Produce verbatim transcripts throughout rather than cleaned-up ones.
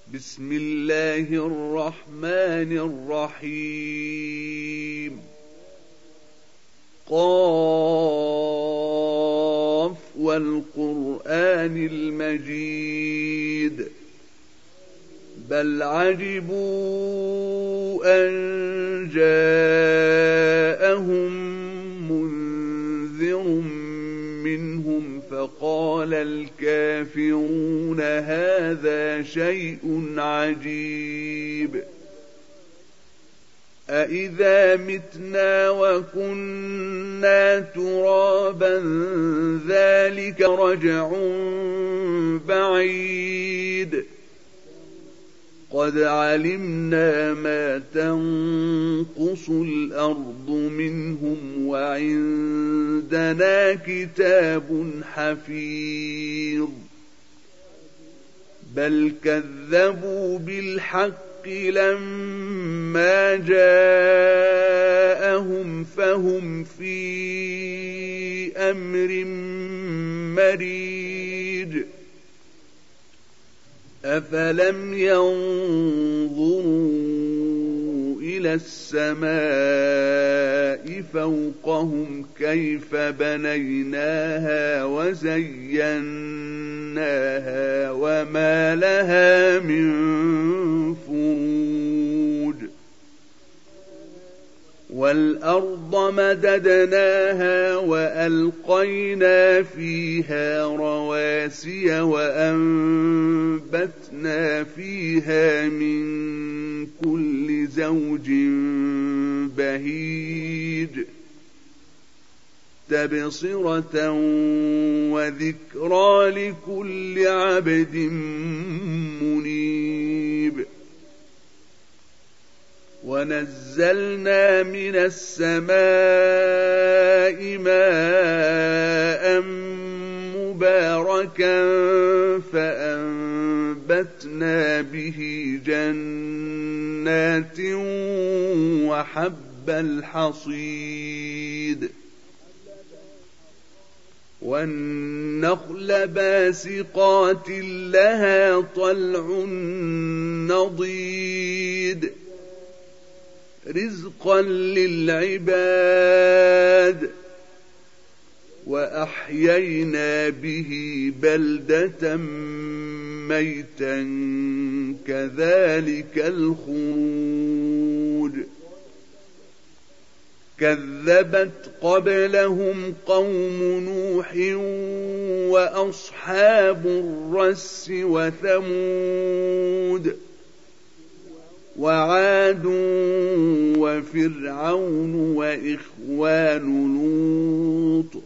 بسم الله الرحمن الرحيم قاف والقرآن المجيد بل عجبوا أن جاءهم منذر منهم فقال الكافرون هذا شيء عجيب أإذا متنا وكنا ترابا ذلك رجع بعيد قد علمنا ما تنقص الأرض منهم وعندنا كتاب حفيظ بل كذبوا بالحق لما جاءهم فهم في أمر مريج أفلم ينظروا إلى السماء فوقهم كيف بنيناها وزيناها وما لها من فروج والأرض مددناها وألقينا فيها رواسي وأنبتنا فيها من كل زوج بهيج تبصرة وذكرى لكل عبد منيب ونزلنا من السماء ماء مباركا فأنبتنا به جنات وحب الحصيد والنخل باسقات لها طلع نضيد رزقا للعباد وأحيينا به بلدة ميتا كذلك الخروج كذبت قبلهم قوم نوح وأصحاب الرس وثمود وعاد وفرعون وإخوان لوط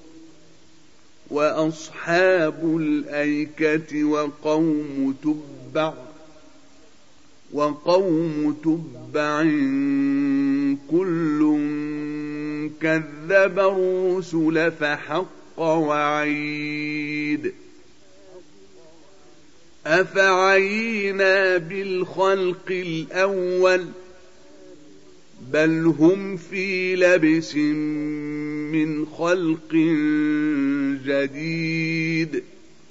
وأصحاب الأيكة وقوم تبع وقوم تبع كل كذب الرسل فحق وعيد أفعينا بالخلق الأول بل هم في لبس من خلق جديد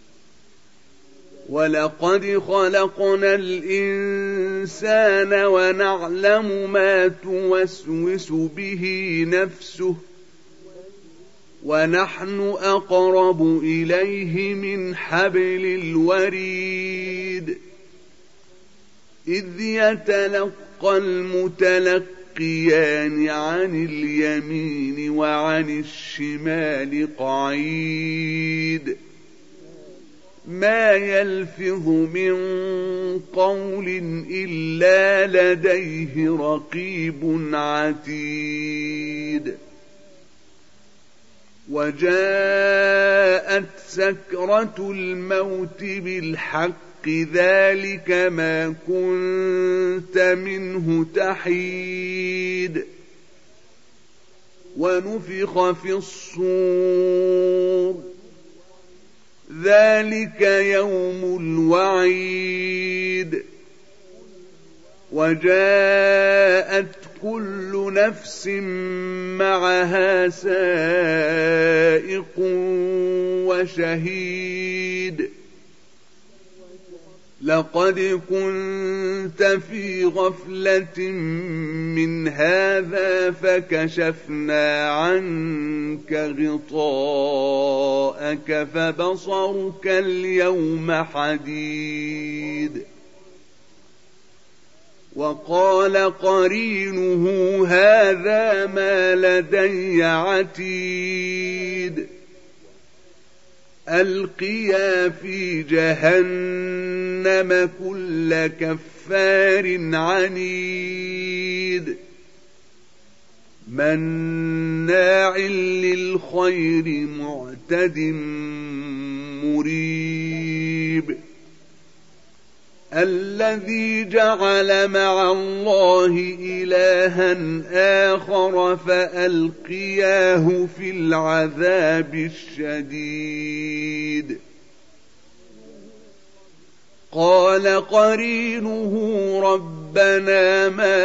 ولقد خلقنا الإنسان ونعلم ما توسوس به نفسه ونحن أقرب إليه من حبل الوريد إذ يتلقى المتلقيان عن اليمين وعن الشمال قعيد ما يلفظ من قول إلا لديه رقيب عتيد وجاءت سكرة الموت بالحق ذلك ما كنت منه تحيد ونفخ في الصور ذلك يوم الوعيد وجاءت كل نفس معها سائق وشهيد لقد كنت في غفلة من هذا فكشفنا عنك غطاءك فبصرك اليوم حديد. وقال قرينه هذا ما لدي عتيد. ألقيا في جهنم كل كفار عنيد مناع للخير معتد مريب. الذي جعل مع الله إلها آخر فألقياه في العذاب الشديد. قال قرينه ربنا ما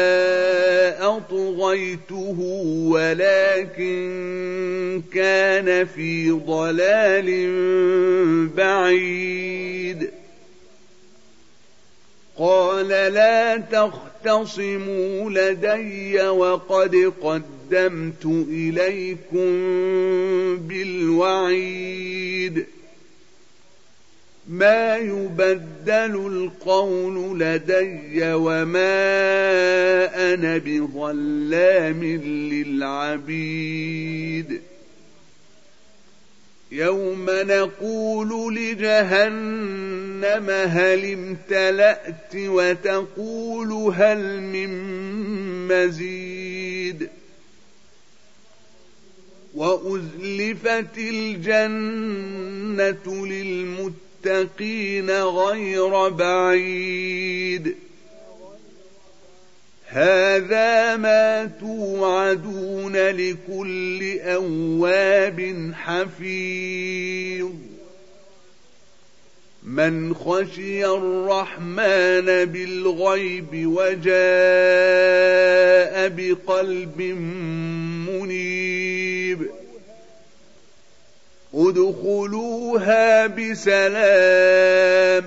أطغيته ولكن كان في ضلال بعيد. قال لا تختصموا لدي وقد قدمت إليكم بالوعيد. ما يبدل القول لدي وما أنا بظلام للعبيد. يوم نقول لجهنم هل امتلأت وتقول هل من مزيد. وأزلفت الجنة للمتقين غير بعيد. هذا ما توعدون لكل أواب حفيظ. من خشي الرحمن بالغيب وجاء بقلب منيب. ادخلوها بسلام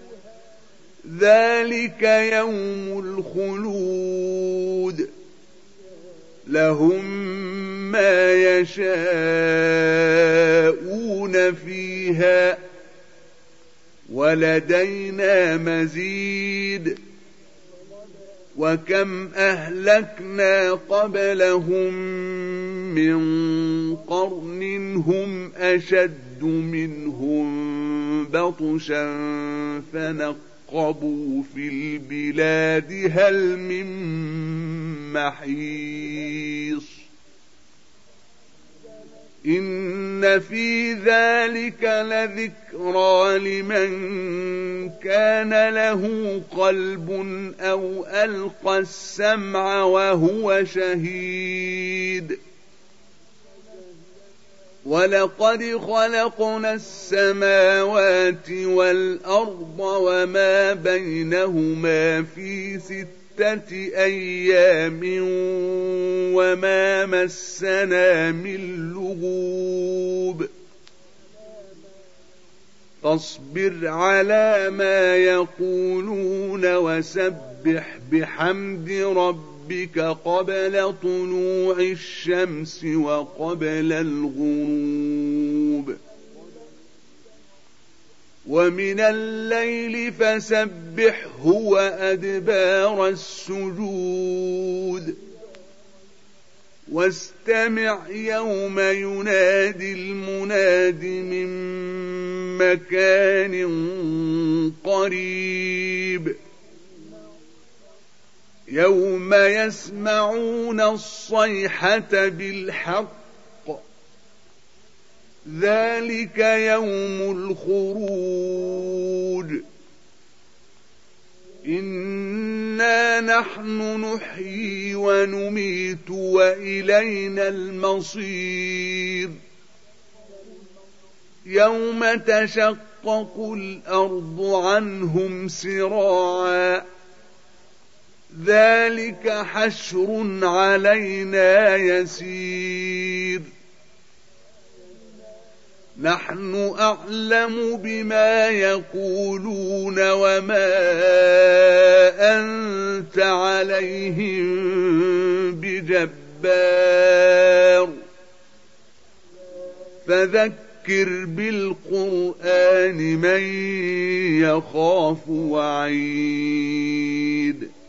ذلك يوم الخلود. لهم ما يشاءون فيها ولدينا مزيد. وكم أهلكنا قبلهم من قرن هم أشد منهم بطشا فنقبوا في البلاد هل من محيص. إن في ذلك لذكرى لمن كان له قلب أو ألقى السمع وهو شهيد. ولقد خلقنا السماوات والأرض وما بينهما في ستة أيام وما مسنا من لغوب. فاصبر على ما يقولون وسبح بحمد ربك قبل طلوع الشمس وقبل الغروب. ومن الليل فسبحه وأدبار السجود. واستمع يوم ينادي المناد من مكان قريب. يوم يسمعون الصيحة بالحق ذلك يوم الخروج. إنا نحن نحيي ونميت وإلينا المصير. يوم تشقق الأرض عنهم سراعا ذلك حشر علينا يسير. نحن أعلم بما يقولون وما أنت عليهم بجبار فذكر بالقرآن من يخاف وعيد